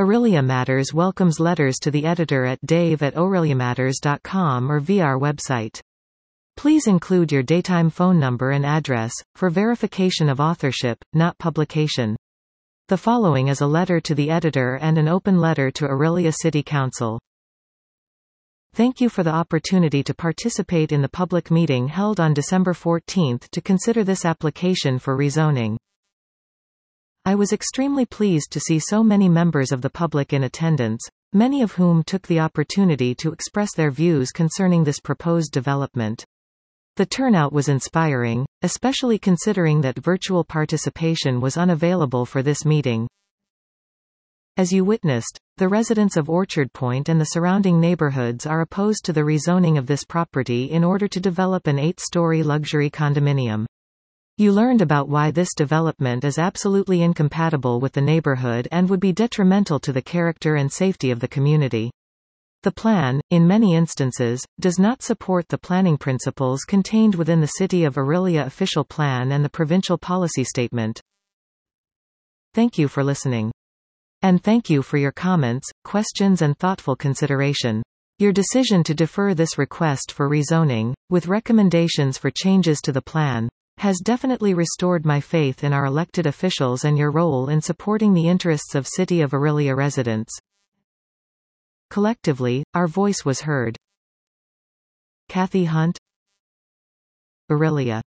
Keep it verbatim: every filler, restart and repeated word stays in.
Aurelia Matters welcomes letters to the editor at dave at aurelia matters dot com or via our website. Please include your daytime phone number and address, for verification of authorship, not publication. The following is a letter to the editor and an open letter to Aurelia City Council. Thank you for the opportunity to participate in the public meeting held on December fourteenth to consider this application for rezoning. I was extremely pleased to see so many members of the public in attendance, many of whom took the opportunity to express their views concerning this proposed development. The turnout was inspiring, especially considering that virtual participation was unavailable for this meeting. As you witnessed, the residents of Orchard Point and the surrounding neighborhoods are opposed to the rezoning of this property in order to develop an eight-story luxury condominium. You learned about why this development is absolutely incompatible with the neighborhood and would be detrimental to the character and safety of the community. The plan, in many instances, does not support the planning principles contained within the City of Aurelia official plan and the provincial policy statement. Thank you for listening. And thank you for your comments, questions and thoughtful consideration. Your decision to defer this request for rezoning, with recommendations for changes to the plan, has definitely restored my faith in our elected officials and your role in supporting the interests of City of Aurelia residents. Collectively, our voice was heard. Kathy Hunt, Aurelia.